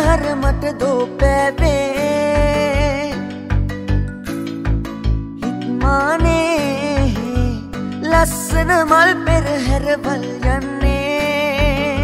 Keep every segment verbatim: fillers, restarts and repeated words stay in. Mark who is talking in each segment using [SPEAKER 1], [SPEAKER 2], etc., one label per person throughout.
[SPEAKER 1] හර මට දෝ පැවේ හිත්මානේ ලස්සන මල් පෙරහැරවල් යන්නේ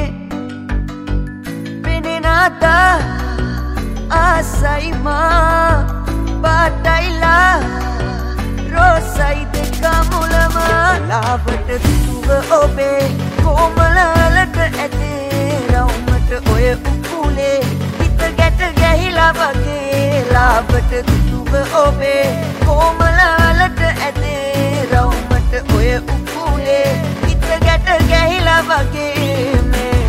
[SPEAKER 1] පෙනෙනාතා ආසයි මා පාටයිලා රෝසයි දෙක මුලම ලාවට දුව ඔබේ කොමලලට ඇතේ රවුමට ඔය උකුලේ හිත ගැට ගැහිලා වගේ ලාවට දුව ඔබේ කොමලලට ඇතේ රවුමට ඔය උකුලේ හිත ගැට ගැහිලා වගේ මේ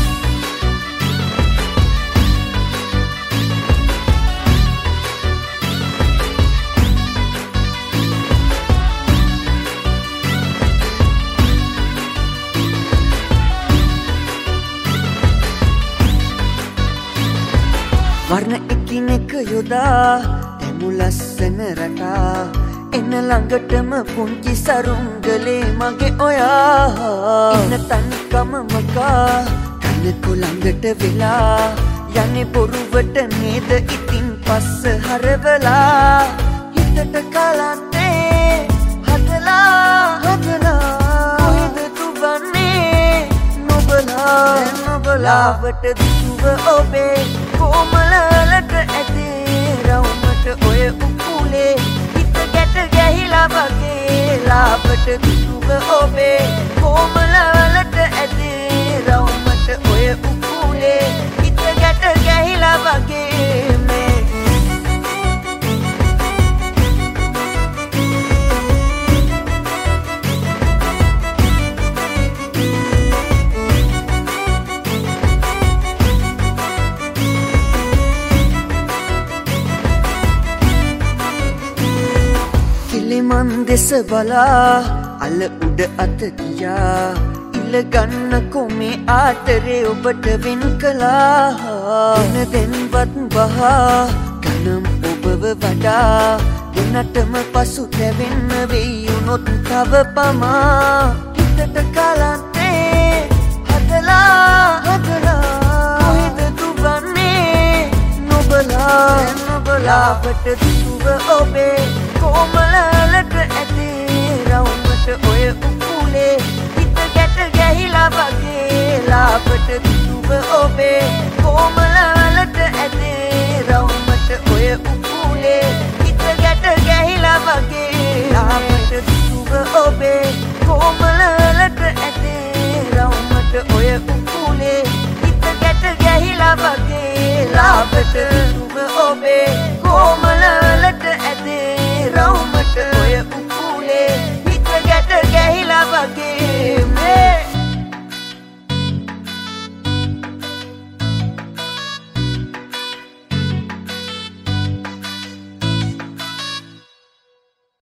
[SPEAKER 1] වර්ණ එකිනෙක යොදා දෙමු ලස්සන රටා එන්න ළඟටම පුංචි සරුංගලේ මගේ ඔයා එන්න තනිකම මකා කනකො ළඟට වෙලා යන්නේ බොරුවට නේද ඉතින් පස්ස හරවලා හිතට කලන්තේ හදලා හදලා කොහෙද තුබන්නේ නොබලා නොබලාවට දුව ඔබේ කොමලලට ඇතේ රවුමට ඔය උකුලේ හිත ගැට ගැහිලා වගේ ලාවට දුව ඔබේ කොමලලට ඇතේ රවුමට ඔය උකුලේ හිත ගැට ගැහිලා වගේ මේ මන් දෙස බලා අල උඩ අත ගියා ඉල ගන්න කොමේ ආතරේ ඔබට වෙන් කළා එන දෙන්වත් බහා කනම් ඔබව වඩා දෙන්නටම පසු තැවෙන්න වෙයි උනොත් තව පමා හිතට කලන්තේ හදලා හදලා කොහෙද තුබන්නේ නොබලා නොබලාවට දුව ඔබේ කොමලලට ඇතේ රවුමට ඔය උකුලේ හිත ගැට ගැහිලා වගේ ලාවට දුව ඔබේ කොමලලට ඇතේ රවුමට ඔය උකුලේ හිත ගැට ගැහිලා වගේ ලාවට දුව ඔබේ කොමලලට ඇතේ රවුමට ඔය උකුලේ හිත ගැට ගැහිලා වගේ ලාවට